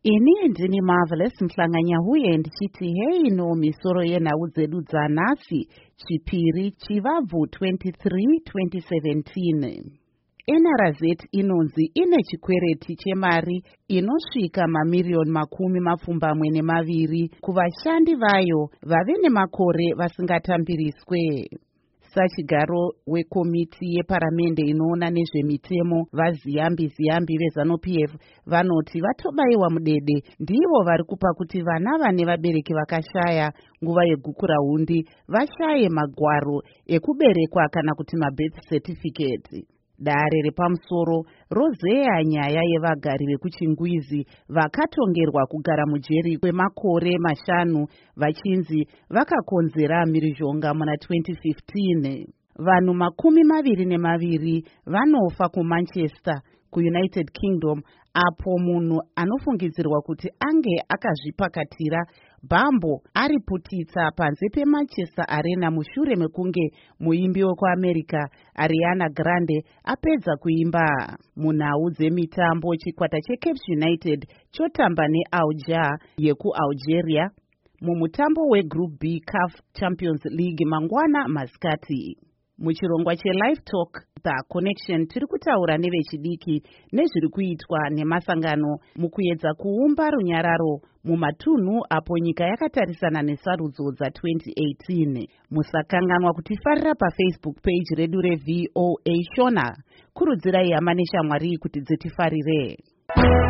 Ini ndini Marvelous Mhlanganyahuye ndichiti hei no misoro yenhau dzedu dzanhasi Chipiri Chivabvu 23 2017. NRZ inonzi ine chikwereti chemari inosvika mamiriyoni 22 kuvashandi vayo vave nemakore vasingatambiriswe. Sachigaro wekomiti yeparamende inoona nezvemitemo vaZiyambi veZANU-PF vanoti vatobayiwa mudede ndivo vari kupa kuti vana vane vabereki vakashaya nguva yegukurahundi vashaye magwaro ekuberekwa kana kuti mabirth certificate. Dare repamusoro rozeya nyaya yevagari vekuChingwizi vakatongerwa kugara mujeri kwemakore 5 vachinzi vakakonzera mhirizhonga muna 2015. Vanhu 22 vanofa kuManchester kuUnited Kingdom apo munhu anofungidzirwa kuti ange akazvipakatira bhambo ariputitsa panze peManchester Arena mushure mekunge muimbi wekuAmerica Ariana Grande apedza kuimba. Munhau dzemitambo chikwata cheCape United chotamba neAlger yekuAlgeria mumutambo weGroup B CAF Champions League mangwana masikati. Muchirongwa cheLive Talk The Connection tiri kutaura nevechidiki nezviri kuitwa nemasangano mukuedza kuumba runyararo mumatunhu apo nyika yakatarisana nesarudzo dza2018. Musakanganwa kutifarira paFacebook page redu reVOA Shona. Kurudzirai hama neshamwari kuti dzitifarire.